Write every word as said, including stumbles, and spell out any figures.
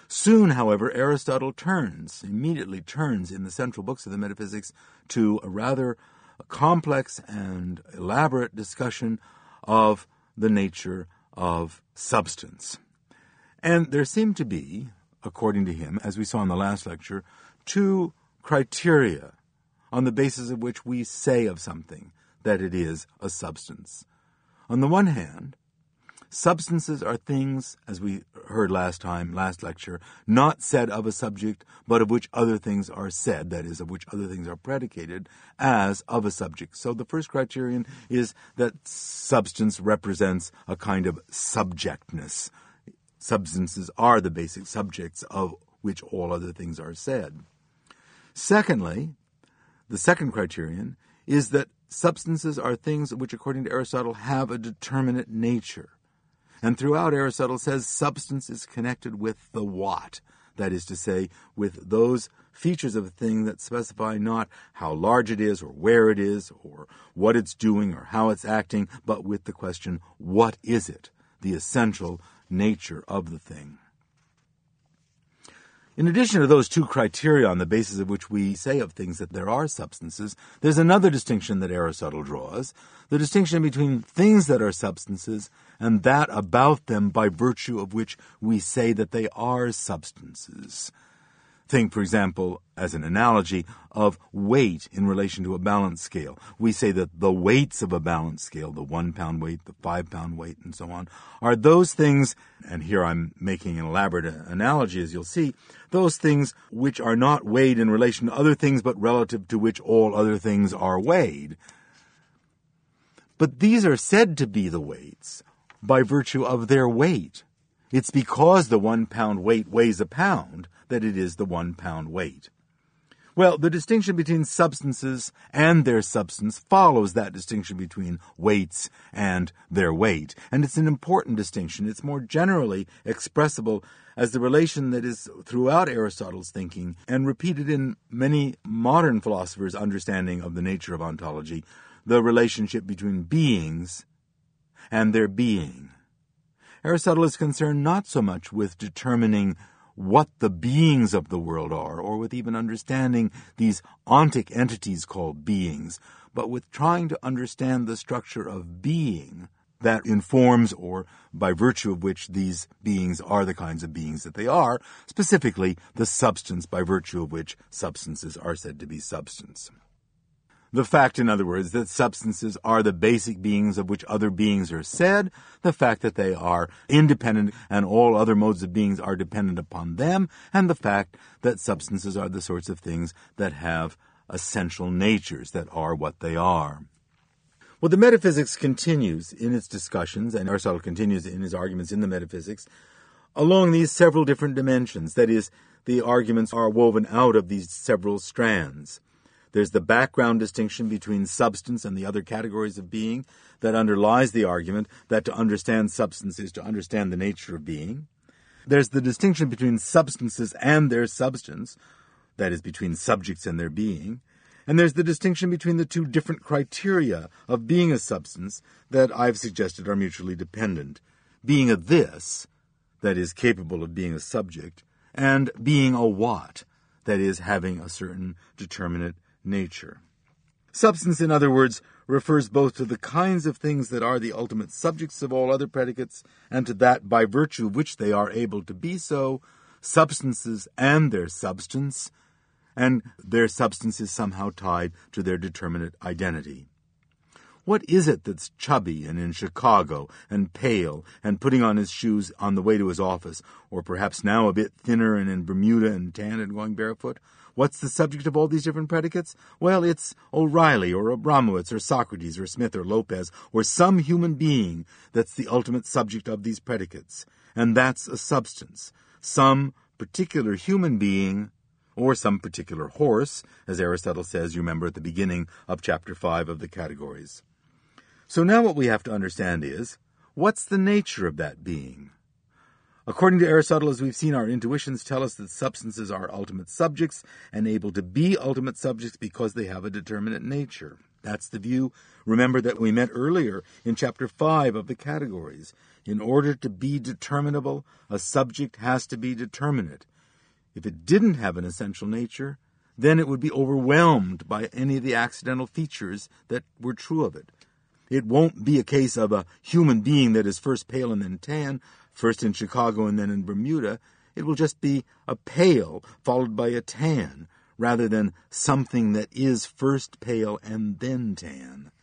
Soon, however, Aristotle turns, immediately turns in the central books of the metaphysics to a rather complex and elaborate discussion of the nature of substance. And there seem to be, according to him, as we saw in the last lecture, two criteria on the basis of which we say of something that it is a substance. On the one hand, substances are things, as we heard last time, last lecture, not said of a subject, but of which other things are said, that is, of which other things are predicated as of a subject. So the first criterion is that substance represents a kind of subjectness. Substances are the basic subjects of which all other things are said. Secondly, the second criterion is that substances are things which, according to Aristotle, have a determinate nature. And throughout, Aristotle says substance is connected with the what, that is to say, with those features of a thing that specify not how large it is or where it is or what it's doing or how it's acting, but with the question, what is it, the essential nature of the thing. In addition to those two criteria on the basis of which we say of things that there are substances, there's another distinction that Aristotle draws, the distinction between things that are substances and that about them by virtue of which we say that they are substances. Think, for example, as an analogy, of weight in relation to a balance scale. We say that the weights of a balance scale, the one-pound weight, the five-pound weight, and so on, are those things, and here I'm making an elaborate analogy, as you'll see, those things which are not weighed in relation to other things, but relative to which all other things are weighed. But these are said to be the weights by virtue of their weight. It's because the one-pound weight weighs a pound that it is the one-pound weight. Well, the distinction between substances and their substance follows that distinction between weights and their weight. And it's an important distinction. It's more generally expressible as the relation that is throughout Aristotle's thinking and repeated in many modern philosophers' understanding of the nature of ontology, the relationship between beings and their being. Aristotle is concerned not so much with determining what the beings of the world are, or with even understanding these ontic entities called beings, but with trying to understand the structure of being that informs or by virtue of which these beings are the kinds of beings that they are, specifically the substance by virtue of which substances are said to be substance. The fact, in other words, that substances are the basic beings of which other beings are said, the fact that they are independent and all other modes of beings are dependent upon them, and the fact that substances are the sorts of things that have essential natures, that are what they are. Well, the metaphysics continues in its discussions, and Aristotle continues in his arguments in the metaphysics, along these several different dimensions. That is, the arguments are woven out of these several strands. There's the background distinction between substance and the other categories of being that underlies the argument that to understand substance is to understand the nature of being. There's the distinction between substances and their substance, that is, between subjects and their being. And there's the distinction between the two different criteria of being a substance that I've suggested are mutually dependent. Being a this, that is, capable of being a subject, and being a what, that is, having a certain determinate nature. Substance, in other words, refers both to the kinds of things that are the ultimate subjects of all other predicates, and to that by virtue of which they are able to be so, substances and their substance, and their substance is somehow tied to their determinate identity. What is it that's chubby and in Chicago and pale and putting on his shoes on the way to his office, or perhaps now a bit thinner and in Bermuda and tan and going barefoot? What's the subject of all these different predicates? Well, it's O'Reilly or Abramowitz or Socrates or Smith or Lopez or some human being that's the ultimate subject of these predicates. And that's a substance. Some particular human being or some particular horse, as Aristotle says, you remember at the beginning of chapter five of the Categories. So now what we have to understand is, what's the nature of that being? According to Aristotle, as we've seen, our intuitions tell us that substances are ultimate subjects and able to be ultimate subjects because they have a determinate nature. That's the view, remember, that we met earlier in chapter five of the categories. In order to be determinable, a subject has to be determinate. If it didn't have an essential nature, then it would be overwhelmed by any of the accidental features that were true of it. It won't be a case of a human being that is first pale and then tan, first in Chicago and then in Bermuda. It will just be a pale followed by a tan, rather than something that is first pale and then tan.